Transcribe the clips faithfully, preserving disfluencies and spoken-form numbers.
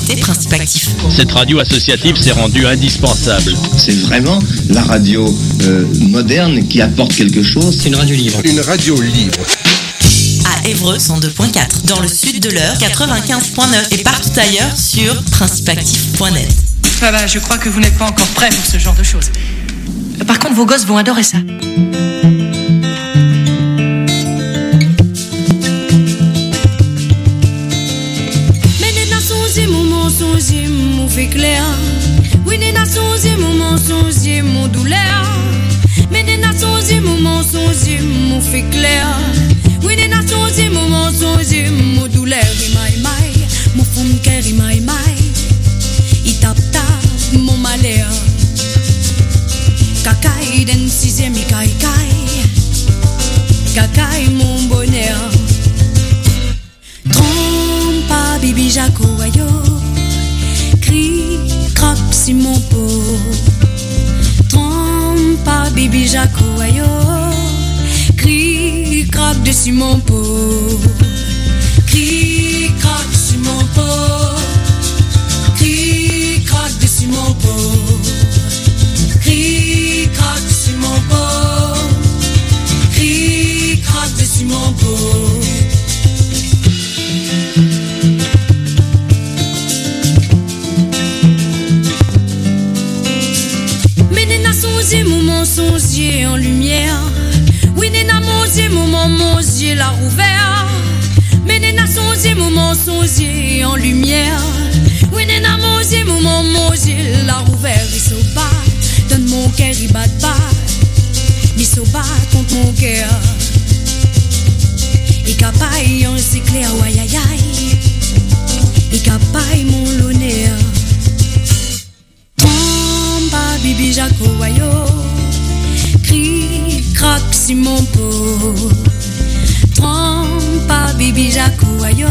écoutez Principe Actif. Cette radio associative s'est rendue indispensable. C'est vraiment la radio euh, moderne qui apporte quelque chose. C'est une radio libre. Une radio libre. À Évreux cent deux virgule quatre, dans le sud de l'Eure quatre-vingt-quinze virgule neuf et partout ailleurs sur principe actif point net. Ah bah, je crois que vous n'êtes pas encore prêts pour ce genre de choses. Par contre, vos gosses vont adorer ça. Clair. Oui, des nations et moments sont et mon douleur. Mais des nations et moments sont et mon fait clair. Oui, des nations et moments sont et mon douleur. Imai mai, mon fum cœur imai mai. Il tape tape mon malheur. Cacaille d'un sixième et caille caille. Cacaille mon bonheur. Trompe pas bibi Jaco ayo. Crap si mon pot, trompe pas bibi Jaco ayo. Cri crap de si mon pot, cri crap si mon pot, cri crap de si mon pot, cri crap si mon pot, cri crap de si mon pot. Mon mensongier en lumière. Oui, Néna, mon Dieu, mon mensongier l'a rouvert. Mais Néna, son Dieu, mon mensongier en lumière. Oui, Néna, mon Dieu, mon mensongier l'a rouvert. Il se bat, donne mon cœur, il bat pas. Il se bat contre mon cœur. Il capaille en s'éclaire, aïe aïe aïe. Il capaille mon l'honneur. Bibi Jaco ayo, cri crac si mon pot. Trompe pas bibi Jaco ayo,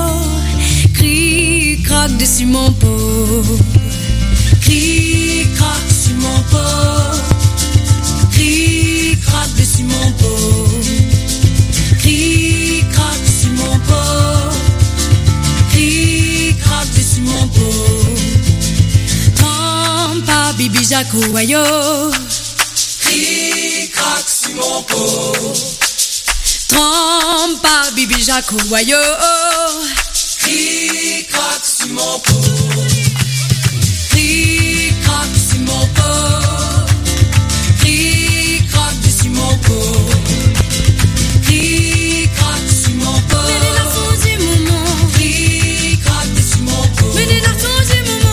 cri crac de si mon pot. Cri crac si mon pot, cri crac de si mon pot. Cri crac si mon pot, cri crac de si mon pot. Bibi Jaco ayo, cri crac si mon pot. Trompe pas bibi Jaco ayo, cri crac si mon pot. Cri crac si mon pot, cri crac de si mon pot. Cri crac si mon pot. Mais les nations et moments, cri crac de si mon pot. mais les nations et moments.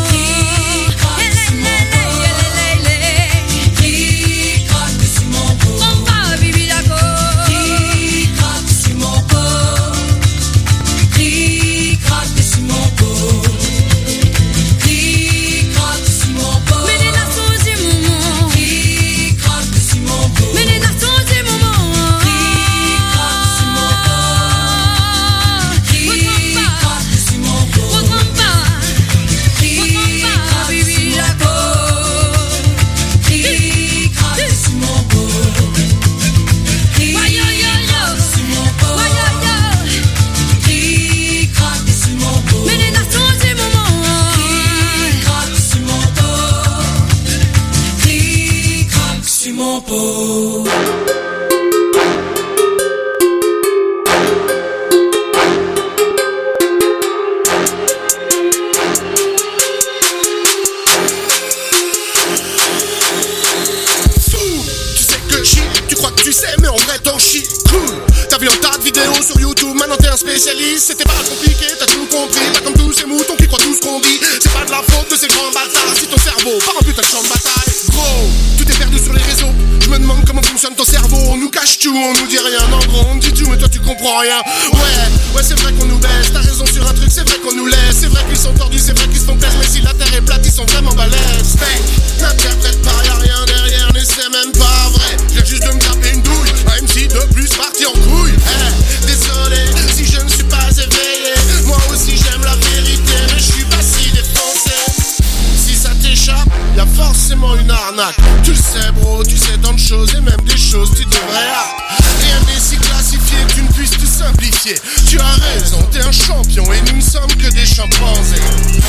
C'était pas compliqué, t'as tout compris. Pas comme tous ces moutons qui croient tout ce qu'on dit. C'est pas de la faute de ces grands bâtards si ton cerveau part en putain de champ de bataille. Gros, tout est perdu sur les réseaux. Je me demande comment fonctionne ton cerveau. On nous cache tout, on nous dit rien. En gros, on dit tout, mais toi tu comprends rien. Ouais, ouais, c'est vrai qu'on nous baisse. T'as raison sur un truc, c'est vrai qu'on nous laisse. C'est vrai qu'ils sont tordus, c'est vrai qu'ils se font plaisir. Mais si la terre est plate, ils sont vraiment balèzes. Steak, n'interprète pas, y'a rien derrière, mais c'est même pas vrai. J'ai juste de me taper une douille. Un M C de plus parti en couille. Eh, désolé si je ne suis pas éveillé. Moi aussi j'aime la vérité, mais je suis pas si défoncé. Si ça t'échappe, y'a forcément une arnaque. Tu le sais bro, tu sais tant de choses et même des choses tu devrais. Rien n'est si classifié que tu ne puisses tout simplifier. Tu as raison, t'es un champion et nous ne sommes que des chimpanzés.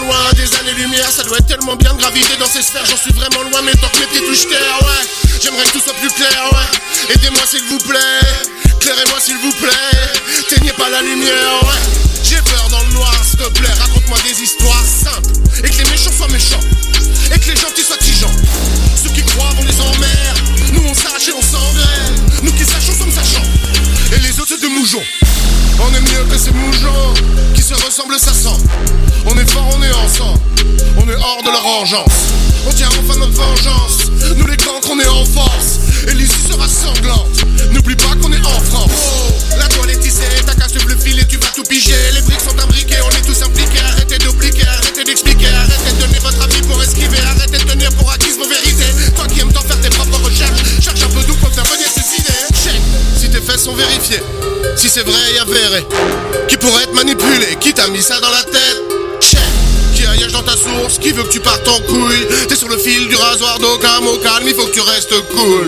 loin, des années-lumière. Ça doit être tellement bien de graviter dans ces sphères. J'en suis vraiment loin, mais tant que mes pieds touchent terre, ouais. J'aimerais que tout soit plus clair, ouais. Aidez-moi s'il vous plaît, éclairez-moi s'il vous plaît. Teignez pas la lumière, ouais. J'ai peur dans le noir, s'il te plaît. Raconte-moi des histoires simples. Et que les méchants soient méchants, et que les gentils soient tigeants. Ceux qui croient, on les emmerde. Nous on sache et on s'engraine. Nous qui sachons sommes sachants, et les autres c'est de moujons. On est mieux que ces moujons qui se ressemblent, ça sent. On est fort, on est ensemble. On est hors de leur vengeance. On tient enfin notre vengeance. Nous les cancres, on est en force. Et l'issue sera sanglante. N'oublie pas qu'on est en France. Oh, la toile est tissée, ta casse le fil et tu vas tout piger. Les briques sont imbriquées, on est tous impliqués. Arrêtez d'obliquer, arrêtez d'expliquer. Arrêtez de donner votre avis pour esquiver. Arrêtez de tenir pour acquise vos vérités. Toi qui aimes t'en faire tes propres recherches, cherche un peu d'où pour faire venir ces idées. Check, si tes faits sont vérifiés, si c'est vrai et avéré, qui pourrait être manipulé, qui t'a mis ça dans la tête. Check, qui aillage dans ta source, qui veut que tu partes en couille. T'es sur le fil du rasoir, d'aucun mot calme, il faut que tu restes cool.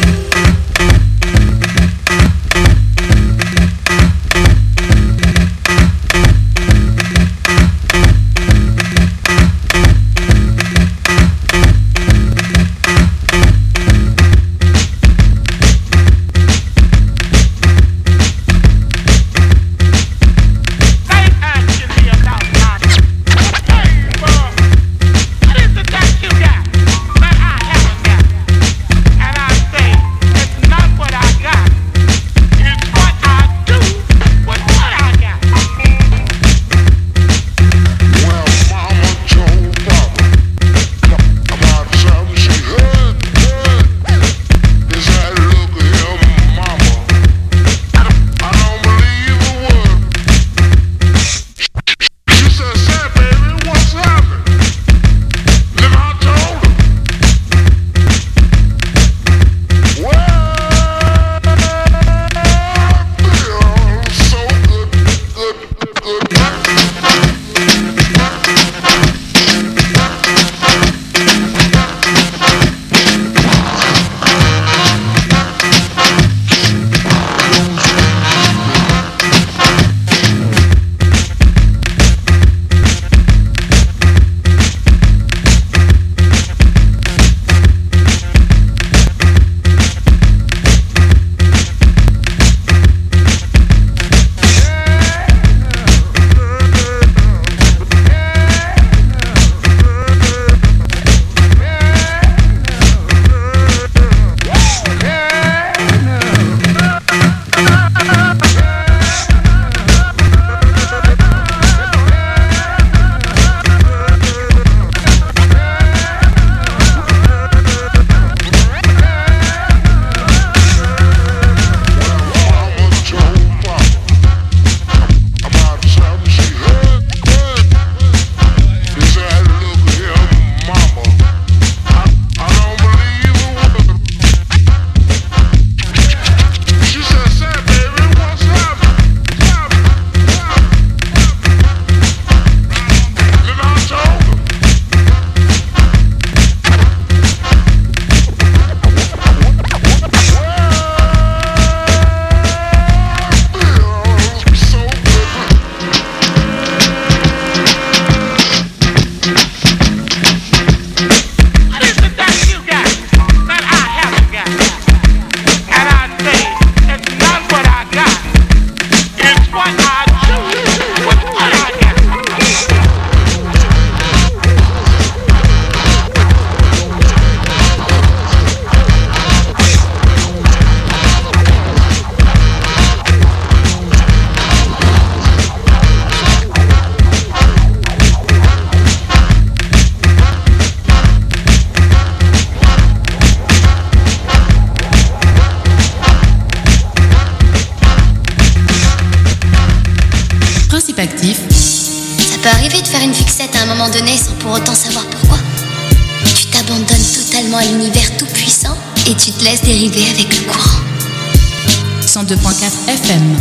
peut arriver de faire une fixette à un moment donné sans pour autant savoir pourquoi. Tu t'abandonnes totalement à l'univers tout puissant et tu te laisses dériver avec le courant. cent deux point quatre F M.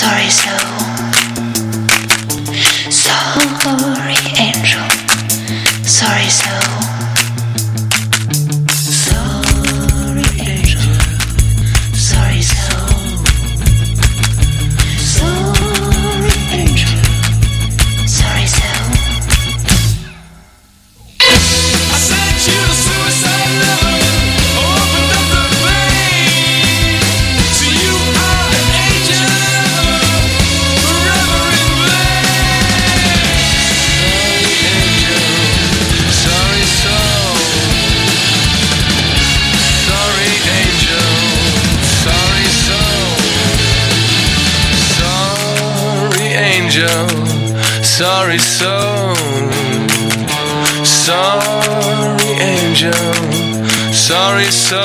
Sorry, so. Sorry, angel. Sorry, so. Sorry, angel. Sorry, so. Sorry, angel. Sorry, so. I sent you a suicide letter, opened up the vein. So you are an angel, forever in vain. Sorry, angel. Sorry, so. Sorry, angel. Sorry, so. Sorry, angel. Sorry, so.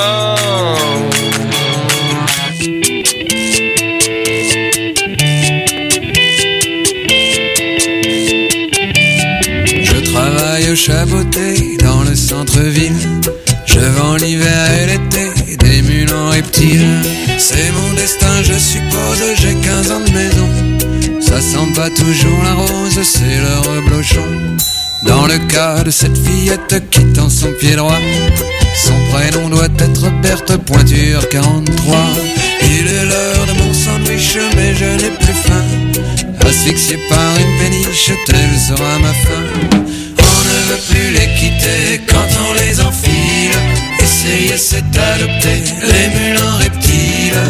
Je travaille au Chaboté dans le centre-ville. Je vends l'hiver et l'été des mules en reptiles. C'est mon destin, je suppose, j'ai quinze ans de maison. Ça sent pas toujours la rose, c'est le reblochon. Dans le cas de cette fillette qui tend son pied droit, son prénom doit être Berthe Pointure quarante-trois. Il est l'heure de mon sandwich, mais je n'ai plus faim. Asphyxié par une péniche, telle sera ma fin. On ne veut plus les quitter quand on les enfile. Essayer c'est adopter les mules en reptiles.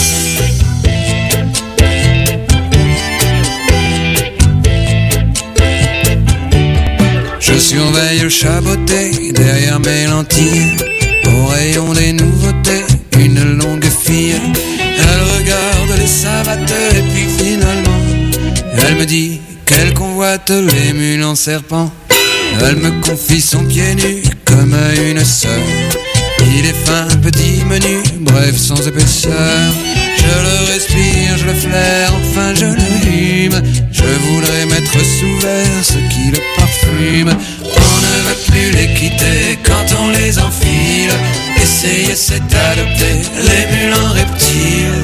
Je surveille le Chaboté derrière mes lentilles. Au rayon des nouveautés, une longue fille. Elle regarde les savates et puis finalement elle me dit qu'elle convoite les mules en serpent. Elle me confie son pied nu comme à une sœur. Il est fin, petit, menu, bref, sans épaisseur. Je le respire, je le flaire, enfin je le hume. Je voudrais mettre sous verre ce qui le parfume. On ne veut plus les quitter quand on les enfile. Essayer c'est adopter les mules en reptiles.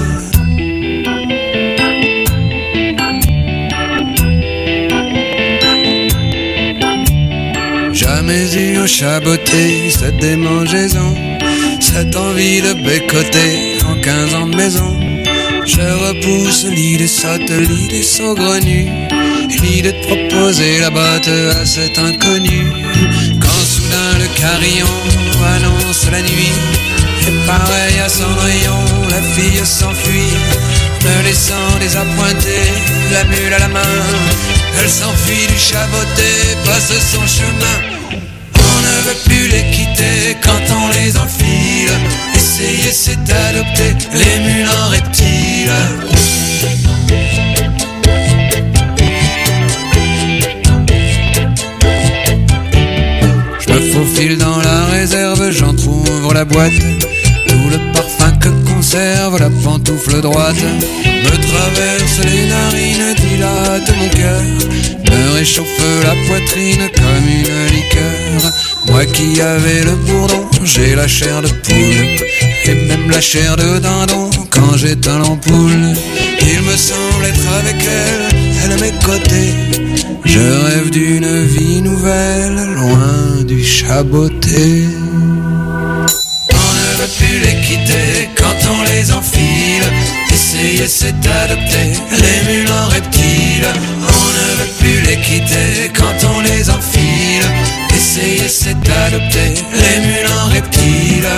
Jamais eu au Chaboté cette démangeaison, cette envie de bécoter en quinze ans de maison. Je repousse l'idée sotte, l'idée saugrenue, l'idée de proposer la botte à cet inconnu. Quand soudain le carillon annonce la nuit, et pareil à Cendrillon, la fille s'enfuit, me laissant désappointé, la mule à la main. Elle s'enfuit du Chaboté, passe son chemin. On ne veut plus les quitter quand on les enfile. Essayer c'est adopter les mules en reptiles. Je me faufile dans la réserve, j'entrouvre la boîte. Tout le parfum que conserve la pantoufle droite me traverse les narines, dilate mon cœur, me réchauffe la poitrine comme une liqueur. Moi qui avais le bourdon, j'ai la chair de poule, et même la chair de dindon quand j'éteins l'ampoule. Il me semble être avec elle, elle à mes côtés. Je rêve d'une vie nouvelle, loin du Chaboté. On ne veut plus les quitter quand on les enfile. Essayer c'est adopter les mules en reptiles. On ne veut plus les quitter quand on les enfile. Essayer c'est adopter les mules en reptiles.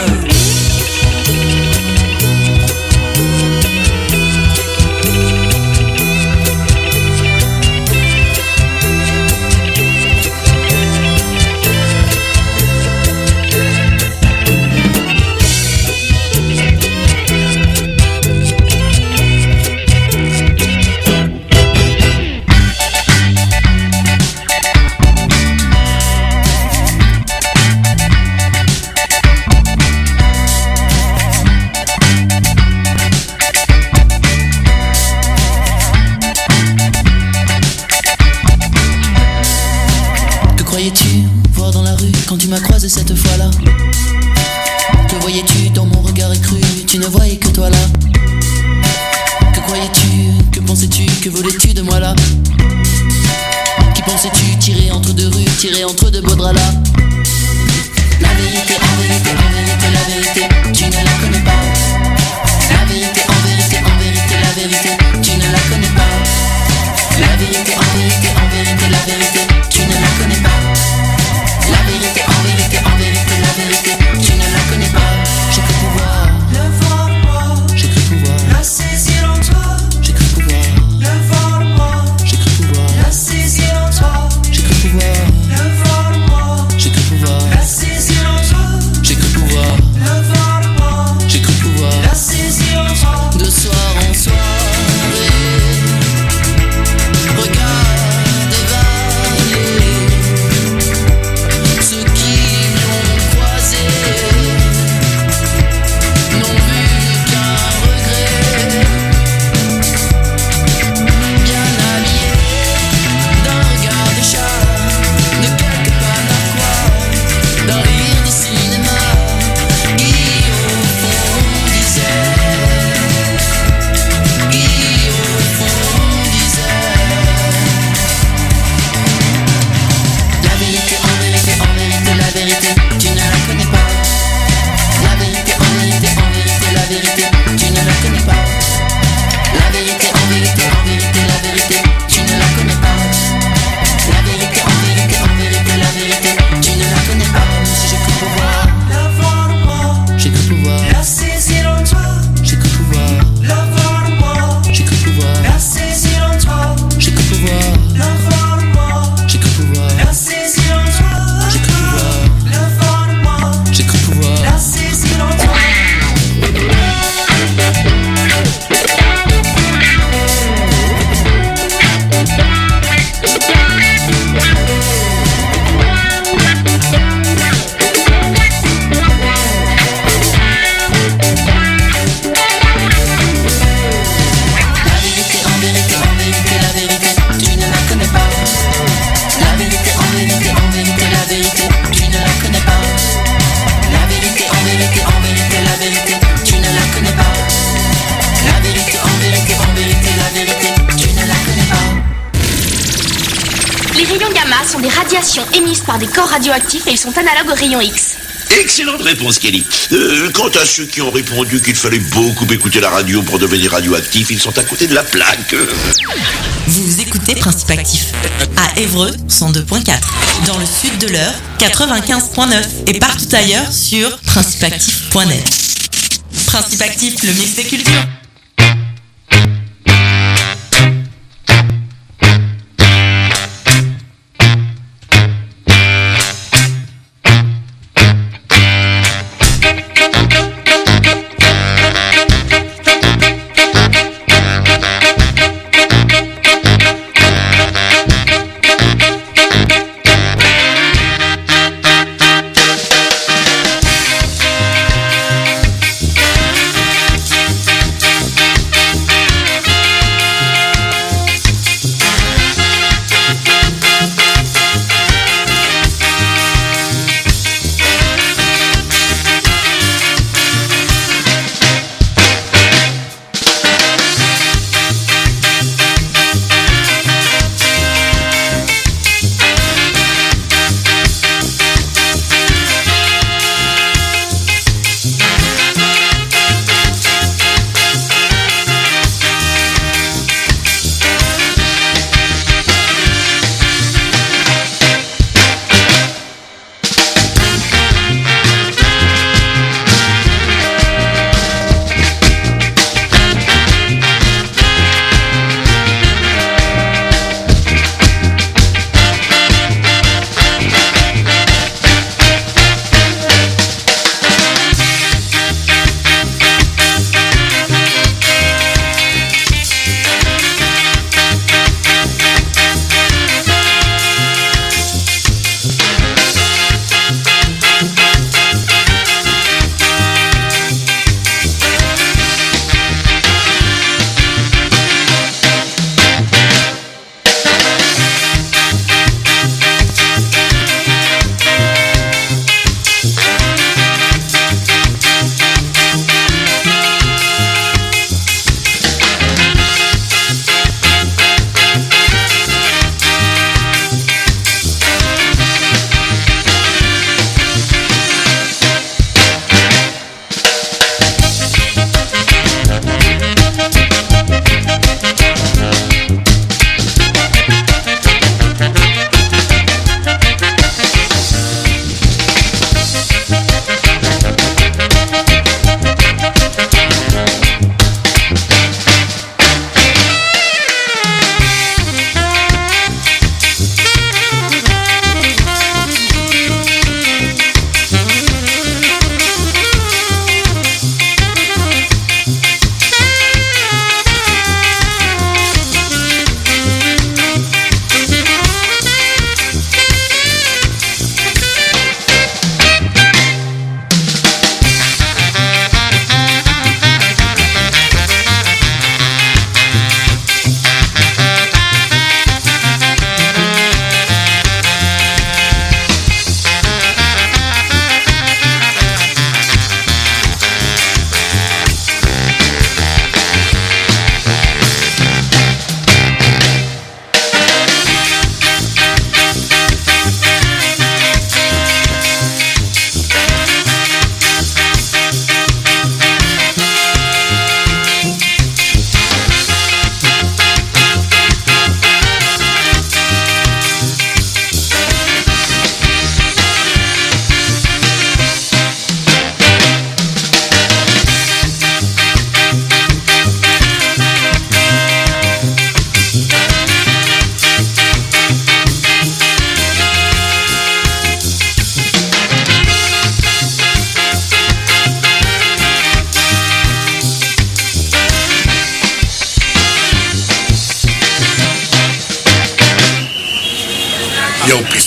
Cette fois-là, que voyais-tu dans mon regard écru? Tu ne voyais que toi là. Que croyais-tu? Que pensais-tu? que voulais-tu de moi là? Qui pensais-tu tirer entre deux rues, tirer entre deux beaux draps là? La vérité, en vérité, en vérité, la vérité, tu ne la connais pas. La vérité, en vérité, en vérité, la vérité, tu ne la connais pas. La vérité, en vérité, en vérité, la vérité, tu ne la connais pas. La vérité, en vérité, en vérité, la vérité, tu ne la connais pas. J'ai cru pouvoir le voir moi, j'ai cru pouvoir la saisir en toi, j'ai cru pouvoir le voir moi, j'ai cru pouvoir la saisir en toi, j'ai cru pouvoir le voir moi, j'ai cru pouvoir la saisir en toi, j'ai cru pouvoir le voir moi, j'ai cru pouvoir la saisir en toi. De soir en soirée, regarde dévaler ceux qui l'ont croisé, n'ont vu qu'un regret, bien habillé d'un regard de chat, de quelques pas narquois, d'un rire de cinéma, qui au fond disait, qui au fond disait, la vérité, en vérité, en vérité, la vérité, tu ne la connais pas. La vérité, en vérité, en vérité, la vérité, tu ne la connais pas. La vérité, en vérité, en vérité, la vérité, tu ne la connais pas. La vérité, en vérité, en vérité, la vérité, tu ne la connais pas. Si j'ai cru pouvoir la voir moi, j'ai cru pouvoir la saisir en toi, j'ai cru pouvoir la voir moi, j'ai cru pouvoir la saisir en toi, j'ai cru pouvoir la voir moi, j'ai cru pouvoir la saisir en toi, j'ai cru pouvoir la voir moi, j'ai cru pouvoir la saisir en toi. La vérité, en vérité, en vérité, la vérité, tu ne la connais pas. La vérité, en vérité, en vérité, la vérité, tu ne la connais pas. La vérité, en vérité, en vérité, la vérité, tu ne la connais pas. La vérité, en vérité, en vérité, la vérité, tu ne la connais pas. Les rayons gamma sont des radiations émises par des corps radioactifs et ils sont analogues aux rayons X. Excellente réponse, Kelly. Euh, quant à ceux qui ont répondu qu'il fallait beaucoup écouter la radio pour devenir radioactif, ils sont à côté de la plaque. Vous écoutez Principe Actif à Évreux cent deux point quatre, dans le sud de l'Eure quatre-vingt-quinze point neuf et partout ailleurs sur principe actif point net. Principe Actif, le mix des cultures.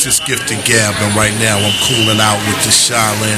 this is Gifted Gab, and right now I'm cooling out with the Shaolin